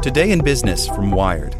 Today in Business from Wired.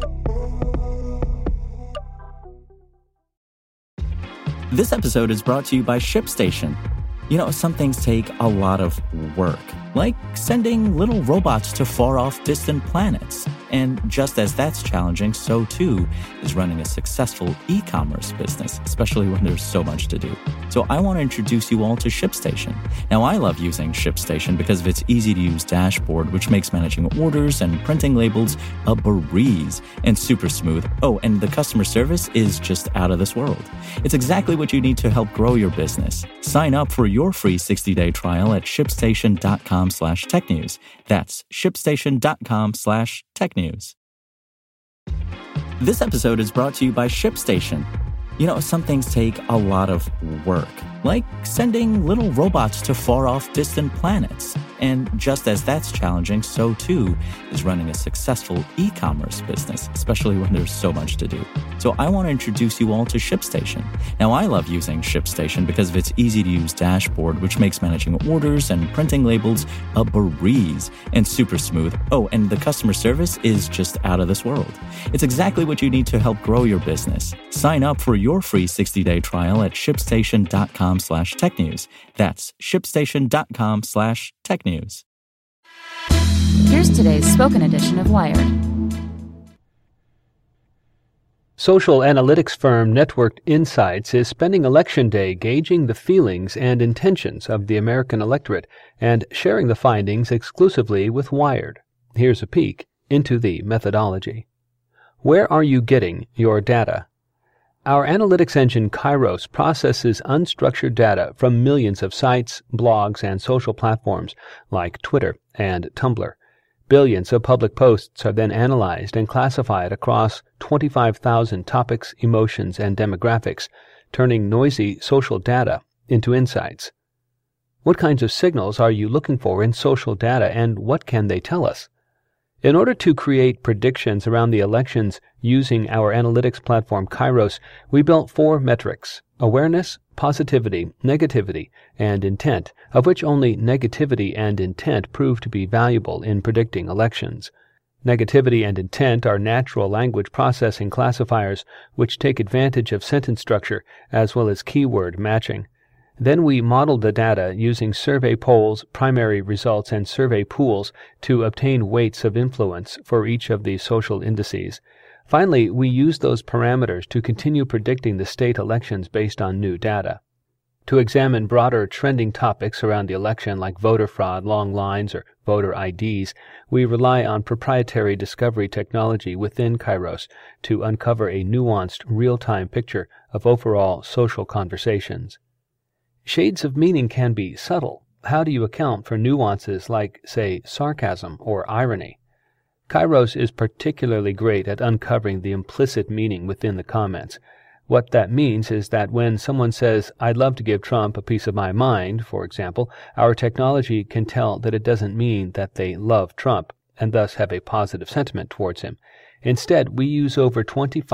This episode is brought to you by ShipStation. You know, some things take a lot of work, like sending little robots to far-off distant planets. And just as that's challenging, so too is running a successful e-commerce business, especially when there's so much to do. So I want to introduce you all to ShipStation. Now, I love using ShipStation because of its easy-to-use dashboard, which makes managing orders and printing labels a breeze and super smooth. Oh, and the customer service is just out of this world. It's exactly what you need to help grow your business. Sign up for your free 60-day trial at shipstation.com/technews. That's shipstation.com/technews. This episode is brought to you by ShipStation. You know, some things take a lot of work, like sending little robots to far-off distant planets. And just as that's challenging, so too is running a successful e-commerce business, especially when there's so much to do. So I want to introduce you all to ShipStation. Now, I love using ShipStation because of its easy-to-use dashboard, which makes managing orders and printing labels a breeze and super smooth. Oh, and the customer service is just out of this world. It's exactly what you need to help grow your business. Sign up for your free 60-day trial at shipstation.com/technews. That's shipstation.com/technews. Here's today's spoken edition of Wired. Social analytics firm Networked Insights is spending Election Day gauging the feelings and intentions of the American electorate and sharing the findings exclusively with Wired. Here's a peek into the methodology. Where are you getting your data? Our analytics engine Kairos processes unstructured data from millions of sites, blogs, and social platforms like Twitter and Tumblr. Billions of public posts are then analyzed and classified across 25,000 topics, emotions, and demographics, turning noisy social data into insights. What kinds of signals are you looking for in social data, and what can they tell us? In order to create predictions around the elections using our analytics platform Kairos, we built 4 metrics: awareness, positivity, negativity, and intent, of which only negativity and intent prove to be valuable in predicting elections. Negativity and intent are natural language processing classifiers which take advantage of sentence structure as well as keyword matching. Then we modeled the data using survey polls, primary results, and survey pools to obtain weights of influence for each of these social indices. Finally, we used those parameters to continue predicting the state elections based on new data. To examine broader trending topics around the election like voter fraud, long lines, or voter IDs, we rely on proprietary discovery technology within Kairos to uncover a nuanced, real-time picture of overall social conversations. Shades of meaning can be subtle. How do you account for nuances like, say, sarcasm or irony? Kairos is particularly great at uncovering the implicit meaning within the comments. What that means is that when someone says, "I'd love to give Trump a piece of my mind," for example, our technology can tell that it doesn't mean that they love Trump and thus have a positive sentiment towards him. Instead, we use over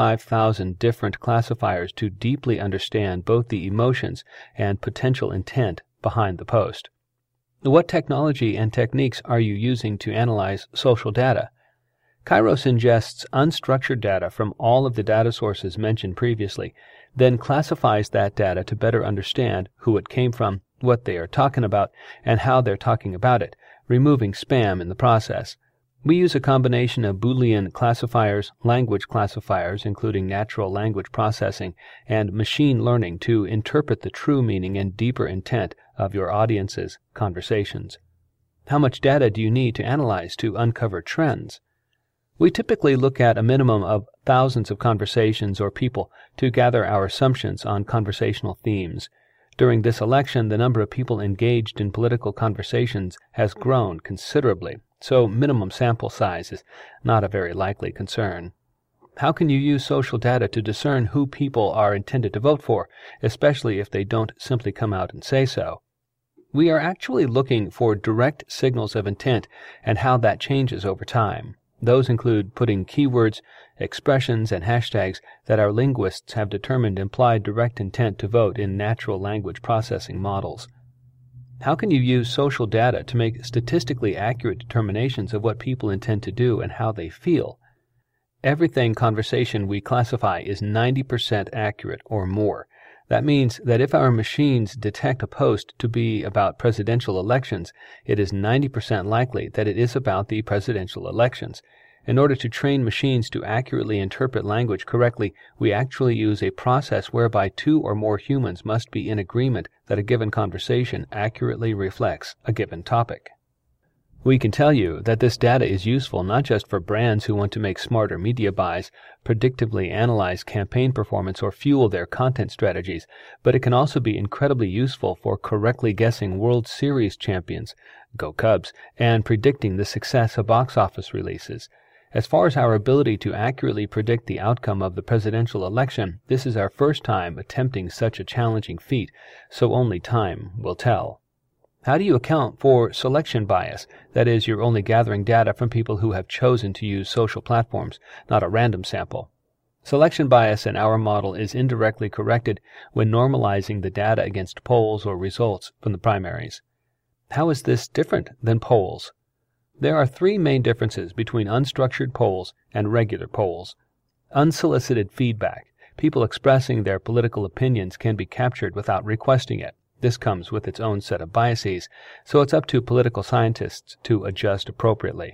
25,000 different classifiers to deeply understand both the emotions and potential intent behind the post. What technology and techniques are you using to analyze social data? Kairos ingests unstructured data from all of the data sources mentioned previously, then classifies that data to better understand who it came from, what they are talking about, and how they're talking about it, removing spam in the process. We use a combination of Boolean classifiers, language classifiers, including natural language processing, and machine learning to interpret the true meaning and deeper intent of your audience's conversations. How much data do you need to analyze to uncover trends? We typically look at a minimum of thousands of conversations or people to gather our assumptions on conversational themes. During this election, the number of people engaged in political conversations has grown considerably, so minimum sample size is not a very likely concern. How can you use social data to discern who people are intended to vote for, especially if they don't simply come out and say so? We are actually looking for direct signals of intent and how that changes over time. Those include putting keywords, expressions, and hashtags that our linguists have determined imply direct intent to vote in natural language processing models. How can you use social data to make statistically accurate determinations of what people intend to do and how they feel? Everything conversation we classify is 90% accurate or more. That means that if our machines detect a post to be about presidential elections, it is 90% likely that it is about the presidential elections. In order to train machines to accurately interpret language correctly, we actually use a process whereby 2 or more humans must be in agreement that a given conversation accurately reflects a given topic. We can tell you that this data is useful not just for brands who want to make smarter media buys, predictively analyze campaign performance, or fuel their content strategies, but it can also be incredibly useful for correctly guessing World Series champions, go Cubs, and predicting the success of box office releases. As far as our ability to accurately predict the outcome of the presidential election, this is our first time attempting such a challenging feat, so only time will tell. How do you account for selection bias? That is, you're only gathering data from people who have chosen to use social platforms, not a random sample. Selection bias in our model is indirectly corrected when normalizing the data against polls or results from the primaries. How is this different than polls? There are 3 main differences between unstructured polls and regular polls. Unsolicited feedback. People expressing their political opinions can be captured without requesting it. This comes with its own set of biases, so it's up to political scientists to adjust appropriately.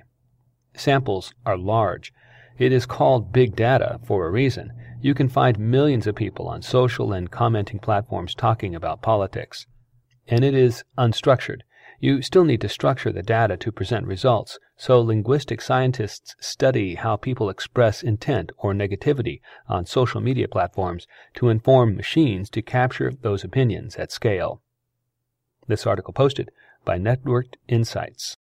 Samples are large. It is called big data for a reason. You can find millions of people on social and commenting platforms talking about politics. And it is unstructured. You still need to structure the data to present results, so linguistic scientists study how people express intent or negativity on social media platforms to inform machines to capture those opinions at scale. This article posted by Networked Insights.